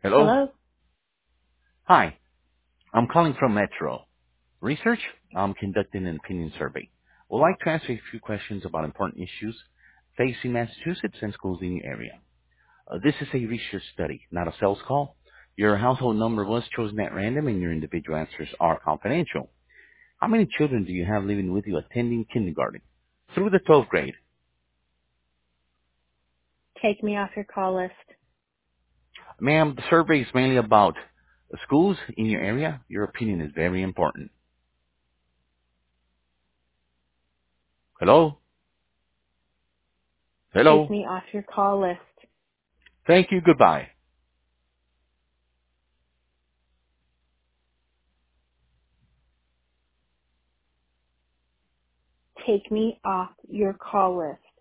Hello? Hello? Hi, I'm calling from Metro. Research? I'm conducting an opinion survey. Would like to answer a few questions about important issues facing Massachusetts and schools in your area. This is a research study, not a sales call. Your household number was chosen at random and your individual answers are confidential. How many children do you have living with you attending kindergarten through the 12th grade? Take me off your call list. Ma'am, the survey is mainly about schools in your area. Your opinion is very important. Hello? Take Hello? me off your call list. Thank you. Goodbye. Take me off your call list.